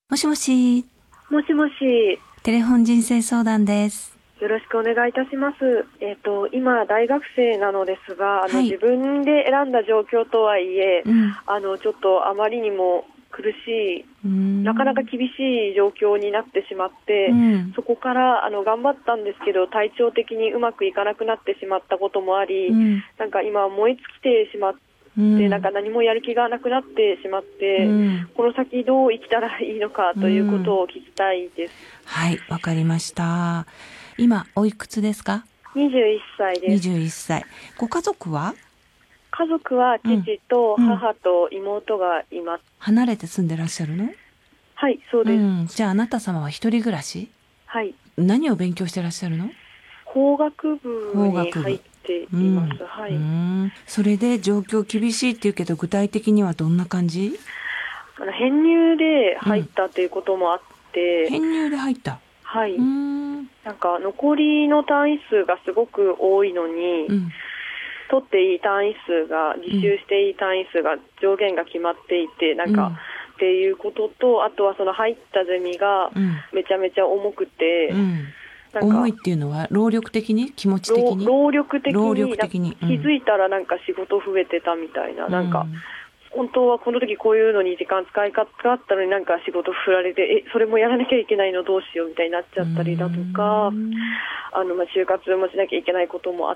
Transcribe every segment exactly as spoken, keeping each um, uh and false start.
もしもし。 もしもし。 テレフォン人生相談です。 よろしくお願いいたします。えっと、今、大学生なのですが、あの、 はい、 自分で選んだ状況とはいえ、うん、あの、ちょっとあまりにも苦しい、なかなか厳しい状況になってしまって、うん、そこから、あの、頑張ったんですけど、体調的にうまくいかなくなってしまったこともあり、うん、なんか今、燃え尽きてしまって、でなんか何もやる気がなくなってしまって、うん、この先どう生きたらいいのかということを聞きたいです。 うん、はい、わかりました。今おいくつですか？ にじゅういっさいです。 にじゅういっさい。ご家族は？ 家族は父と母と妹がいます。うんうん、 離れて住んでらっしゃるの？ はい、そうです。うん、 じゃああなた様は一人暮らし？ はい。 何を勉強してらっしゃるの？ 法学部に入っています。うん、はい。 うん、それで状況厳しいっていうけど、具体的にはどんな感じ？ あの編入で入ったということもあって、 うん、編入で入った。 はい。うん、なんか残りの単位数がすごく多いのに、うん、取っていい単位数が実習していい単位数が上限が決まっていて、なんか、うん、っていうことと、あとはその入ったゼミがめちゃめちゃ重くて、うんうん、 なんか重いっていうのは労力的に気持ち的に労力的に労力的に、 うん、気づいたらなんか仕事増えてたみたいな、うん、なんか本当はこの時こういうのに時間使いかかったのになんか仕事振られて、えそれもやらなきゃいけないのどうしようみたいになっちゃったりだとか、うん、あのまあ就活もしなきゃいけないこともあって、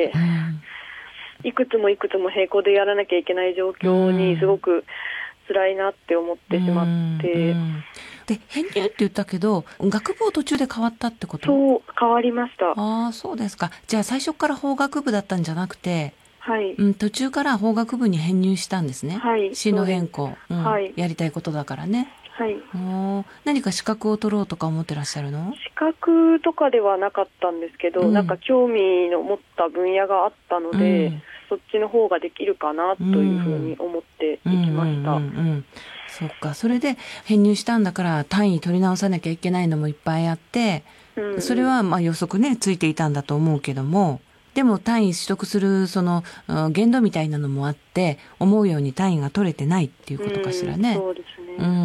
うん、いくつもいくつも並行でやらなきゃいけない状況にすごく辛いなって思ってしまって、うんうん、 で編入って言ったけど学部を途中で変わったってこと？ そう変わりました。 ああそうですか。じゃあ最初から法学部だったんじゃなくて、 はい、 うん、途中から法学部に編入したんですね。 はい、 進路変更、うん、はい、やりたいことだからね。 はい、 お何か資格を取ろうとか思ってらっしゃるの？ 資格とかではなかったんですけど、うん、なんか興味の持った分野があったので、うん、そっちの方ができるかなというふうに思っていきました。うんうんうんうん、 そっか。それで編入したんだから単位取り直さなきゃいけないのもいっぱいあって、うんうん、それはまあ予測ねついていたんだと思うけども、でも単位取得するその限度みたいなのもあって思うように単位が取れてないっていうことかしらね。 うん、そうですね。 うん。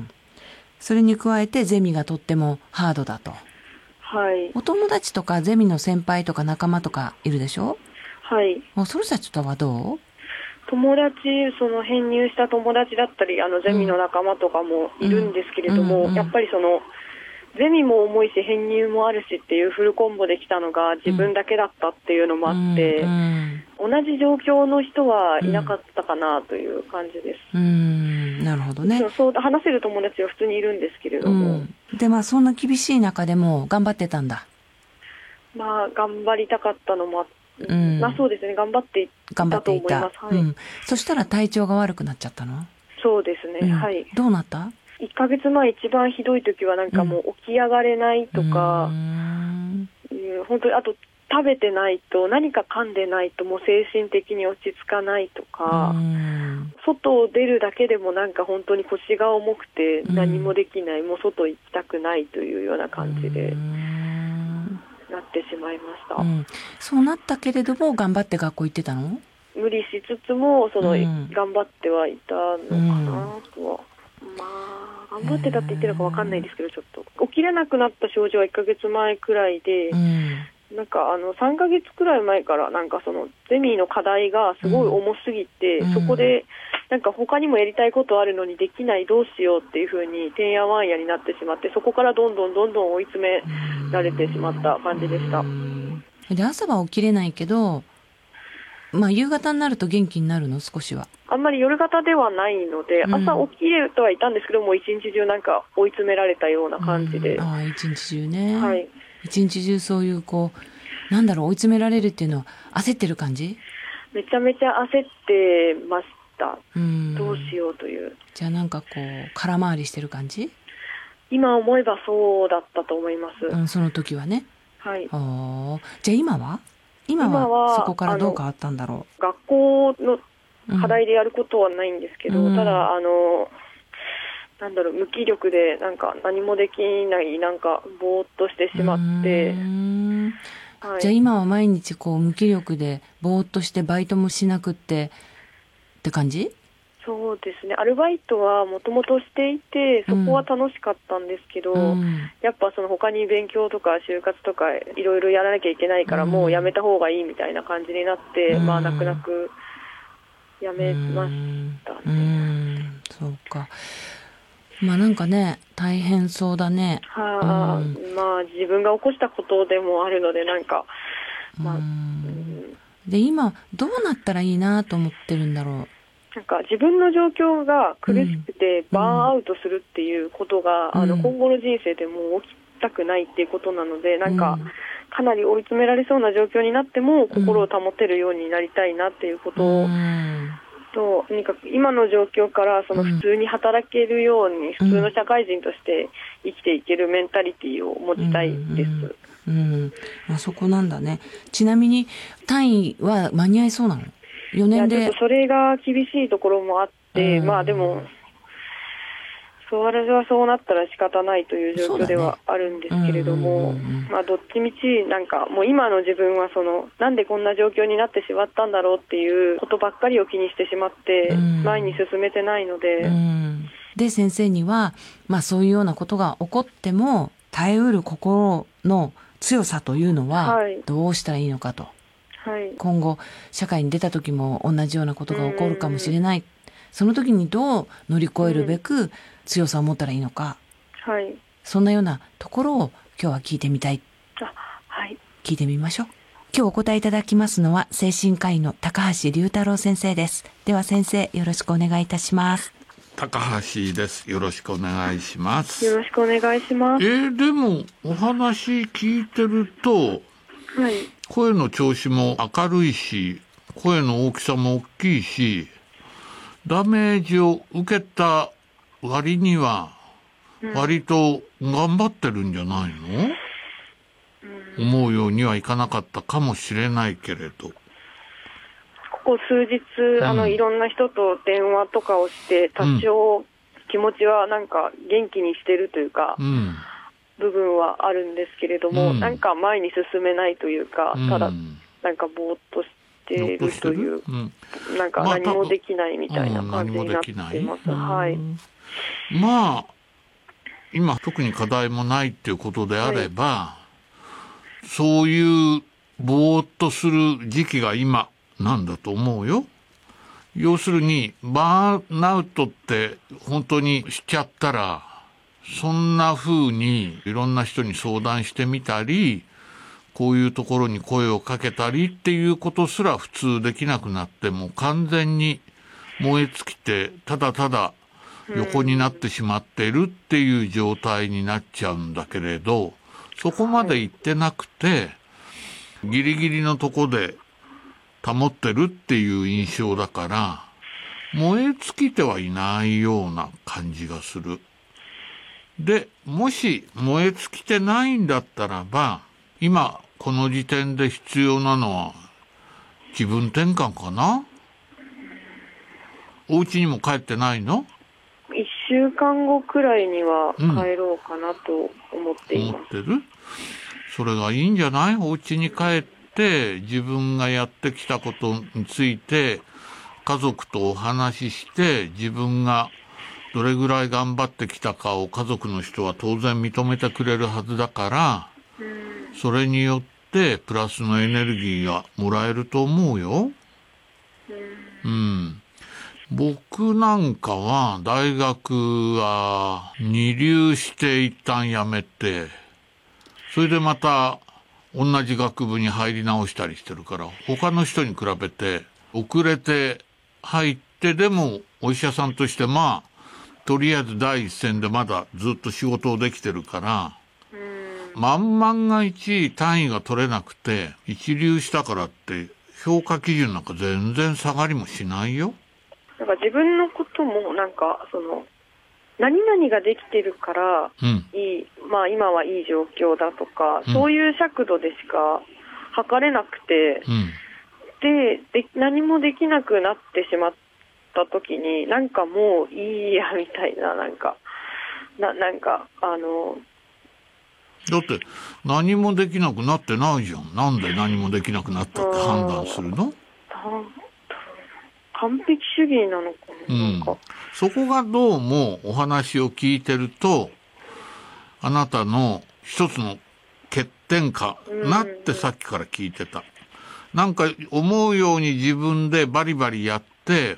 それに加えてゼミがとってもハードだと。 はい。 お友達とかゼミの先輩とか仲間とかいるでしょ？ はい。 その人たちとはどう？ 友達、その編入した友達だったり、あのゼミの仲間とかもいるんですけれども、うんうんうん、やっぱりそのゼミも重いし編入もあるしっていうフルコンボで来たのが自分だけだったっていうのもあって、うんうん、同じ状況の人はいなかったかなという感じです。 うん、うんなるほどね。 そう話せる友達は普通にいるんですけれども、 うん、でまあそんな厳しい中でも頑張ってたんだ。 まあ頑張りたかったのもあって、うん、まあそうですね、頑張っていたと思います。はい、うん、 そしたら体調が悪くなっちゃったの？ そうですね、うん、はい。 どうなった？ いっかげつまえ一番ひどい時はなんかもう起き上がれないとか、うん、うん、本当にあと食べてないと何か噛んでないともう精神的に落ち着かないとか、うん、外を出るだけでもなんか本当に腰が重くて何もできない、うん、もう外行きたくないというような感じで、うんなってしまいました、うん、 そうなったけれども頑張って学校行ってたの？ 無理しつつもその、うん、頑張ってはいたのかなとは、うん、まあ頑張ってたって言ってるのか分かんないですけど、ちょっと起きれなくなった症状はいっかげつまえくらいで、うん、なんかあのさんかげつくらい前からなんかそのゼミの課題がすごい重すぎて、うん、そこでなんか他にもやりたいことあるのにできない、どうしようっていう風にてんやわんやになってしまって、そこからどんどんどんどん追い詰められてしまった感じでした。 で朝は起きれないけど、まあ、夕方になると元気になるの？少しは。 あんまり夜型ではないので、うん、朝起きれてはいたんですけども一日中なんか追い詰められたような感じで、うん、 ああ一日中ね、 はい、 一日中そういうこうなんだろう追い詰められるっていうのは焦ってる感じ？ めちゃめちゃ焦ってました。うん、どうしようという。 じゃあなんかこう空回りしてる感じ？ 今思えばそうだったと思います、 うん、その時はね。 はい。 あじゃあ今は今はそこからどう変わったんだろう？学校の課題でやることはないんですけど、うん、ただあのなんだろう無気力でなんか何もできないなんかぼーっとしてしまって、 はい、じゃあ今は毎日こう無気力でぼーっとしてバイトもしなくってって感じ？ そうですね、アルバイトはもともとしていて、そこは楽しかったんですけど、うん、やっぱその他に勉強とか就活とかいろいろやらなきゃいけないから、もうやめた方がいいみたいな感じになって、うん、まあ泣く泣くやめましたね。 うん、うん、そうか。まあなんかね、大変そうだね。 はあ、うん、まあ自分が起こしたことでもあるので、なんか、まあ、うん、 で今どうなったらいいなと思ってるんだろう。 なんか自分の状況が苦しくてバーンアウトするっていうことが、うん、あの今後の人生でも起きたくないっていうことなので、なんかかなり追い詰められそうな状況になっても心を保てるようになりたいなっていうことを、うん、ととにかく今の状況からその普通に働けるように、普通の社会人として生きていけるメンタリティを持ちたいです。うんうん、あそこなんだね。ちなみに単位は間に合いそうなの？よねんで。 いやちょっとそれが厳しいところもあって、うん、まあでもそれはそうなったら仕方ないという状況ではあるんですけれども、まあどっちみちなんかもう今の自分はそのなんでこんな状況になってしまったんだろうっていうことばっかりを気にしてしまって前に進めてないので、うんうん、 で先生にはまあそういうようなことが起こっても耐えうる心の強さというのはどうしたらいいのかと、 はい、 今後社会に出た時も同じようなことが起こるかもしれない、その時にどう乗り越えるべく強さを持ったらいいのか、 はい、 そんなようなところを今日は聞いてみたい。 あ、はい、 聞いてみましょう。今日お答えいただきますのは精神科医の高橋龍太郎先生です。では先生よろしくお願いいたします。 高橋です。よろしくお願いします。 よろしくお願いします。 えー、でもお話聞いてると、 はい、 声の調子も明るいし、声の大きさも大きいし、ダメージを受けた割には割と頑張ってるんじゃないの？うん、思うようにはいかなかったかもしれないけれど、 ここ数日、うん、あのいろんな人と電話とかをして多少気持ちはなんか元気にしてるというか、うん、部分はあるんですけれども、うん、なんか前に進めないというか、うん、ただなんかぼーっとしているという、うん、なんか何もできないみたいな感じになっています。はい。 まあ今特に課題もないっていうことであれば、はい、そういうぼーっとする時期が今なんだと思うよ。要するにバーンアウトって本当にしちゃったら、そんな風にいろんな人に相談してみたり、こういうところに声をかけたりっていうことすら普通できなくなって、もう完全に燃え尽きてただただ横になってしまっているっていう状態になっちゃうんだけれど、そこまで行ってなくてギリギリのとこで保ってるっていう印象だから、燃え尽きてはいないような感じがする。で、もし燃え尽きてないんだったらば、今この時点で必要なのは気分転換かな。お家にも帰ってないの？ いっしゅうかんごくらいには帰ろうかなと思っています。 うん、思ってる？それがいいんじゃない？お家に帰って自分がやってきたことについて家族とお話しして、自分がどれぐらい頑張ってきたかを家族の人は当然認めてくれるはずだから、うん、それによってプラスのエネルギーがもらえると思うよ。うん、うん僕なんかは大学は二流して一旦辞めて、それでまた同じ学部に入り直したりしてるから、他の人に比べて遅れて入ってでもお医者さんとしてまあとりあえず第一線でまだずっと仕事をできてるから、万万が一単位が取れなくて一流したからって評価基準なんか全然下がりもしないよ。 なんか自分のこともなんかその何々ができてるからいい、うん、まあ今はいい状況だとか、うん、そういう尺度でしか測れなくて、うん、で, で何もできなくなってしまった時になんかもういいやみたいな、なんか な, なんかあのだって何もできなくなってないじゃん。なんで何もできなくなったって判断するの？ 完璧主義なのかな、うん、なんかそこがどうもお話を聞いてると、あなたの一つの欠点かなってさっきから聞いてた。なんか思うように自分でバリバリやって、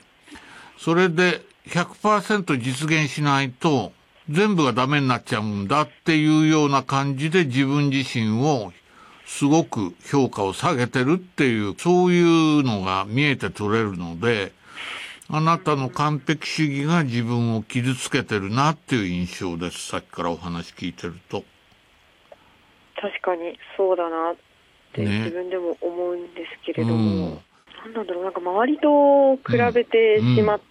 それで ひゃくパーセント 実現しないと全部がダメになっちゃうんだっていうような感じで自分自身をすごく評価を下げてるっていう、そういうのが見えて取れるので、あなたの完璧主義が自分を傷つけてるなっていう印象です。さっきからお話聞いてると。 確かにそうだなって自分でも思うんですけれども、ね、うん、なんなんだろう、なんか周りと比べてしまって、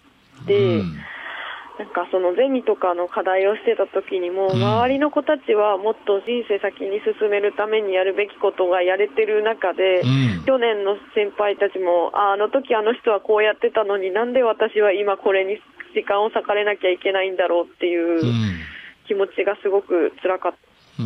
うんうん、なんかそのゼミとかの課題をしてた時にも、うん、周りの子たちはもっと人生先に進めるためにやるべきことがやれてる中で、うん、去年の先輩たちも あ, あの時あの人はこうやってたのになんで私は今これに時間を割かれなきゃいけないんだろうっていう気持ちがすごく辛かった、うん、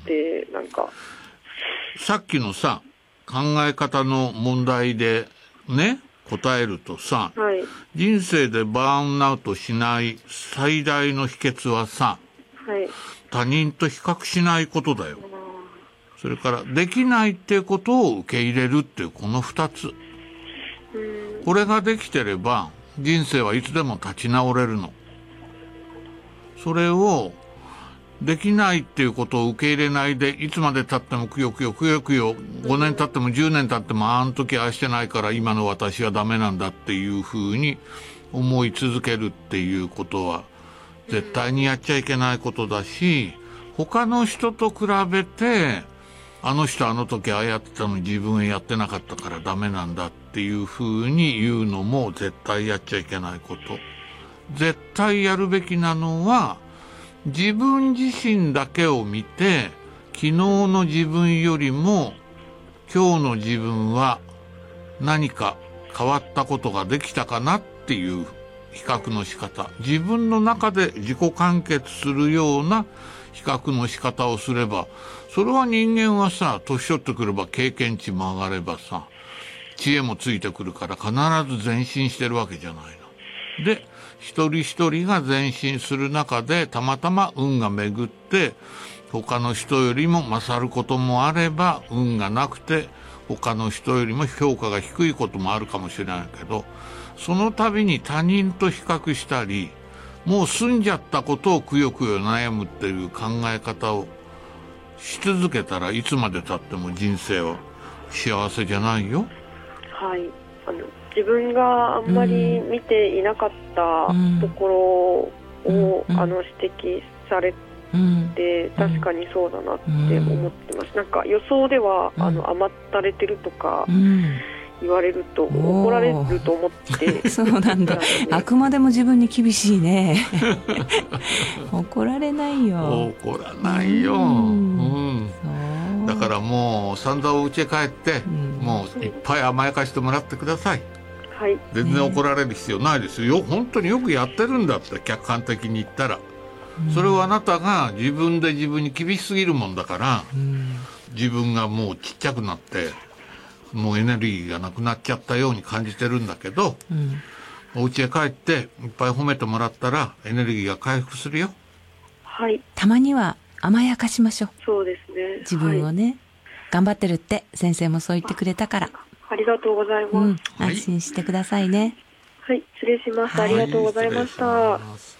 でなんかさっきのさ考え方の問題でね答えるとさ、はい、人生でバーンアウトしない最大の秘訣はさ、はい、他人と比較しないことだよ。それからできないっていうことを受け入れるっていうこの二つ、これができてれば人生はいつでも立ち直れるの。それをできないっていうことを受け入れないで、いつまで経ってもくよくよくよくよ、ごねん経ってもじゅうねん経ってもあの時ああしてないから今の私はダメなんだっていうふうに思い続けるっていうことは絶対にやっちゃいけないことだし、他の人と比べてあの人あの時ああやってたのに自分やってなかったからダメなんだっていうふうに言うのも絶対やっちゃいけないこと。絶対やるべきなのは自分自身だけを見て、昨日の自分よりも今日の自分は何か変わったことができたかなっていう比較の仕方、自分の中で自己完結するような比較の仕方をすれば、それは人間はさ、年取ってくれば経験値も上がればさ、知恵もついてくるから必ず前進してるわけじゃないの。で、一人一人が前進する中でたまたま運が巡って他の人よりも勝ることもあれば、運がなくて他の人よりも評価が低いこともあるかもしれないけど、その度に他人と比較したり、もう済んじゃったことをくよくよ悩むっていう考え方をし続けたら、いつまで経っても人生は幸せじゃないよ。はい、 あの自分があんまり見ていなかったところを、うん、あの指摘されて、うん、確かにそうだなって思ってます。なんか予想では、うん、あの甘ったれてるとか言われると怒られると思ってそうなんだ、あくまでも自分に厳しいね怒られないよ。 怒らないよ、うんうん、だからもう散々お家へ帰って、うん、もういっぱい甘やかしてもらってください。はい、全然怒られる必要ないですよ。本当によくやってるんだって客観的に言ったら、うん、それはあなたが自分で自分に厳しすぎるもんだから、うん、自分がもうちっちゃくなってもうエネルギーがなくなっちゃったように感じてるんだけど、うん、お家へ帰っていっぱい褒めてもらったらエネルギーが回復するよ。 はい、 たまには甘やかしましょう。 そうですね、 自分をね、はい、頑張ってるって先生もそう言ってくれたから。 ありがとうございます、うん、 安心してくださいね。 はい、失礼します。ありがとうございました。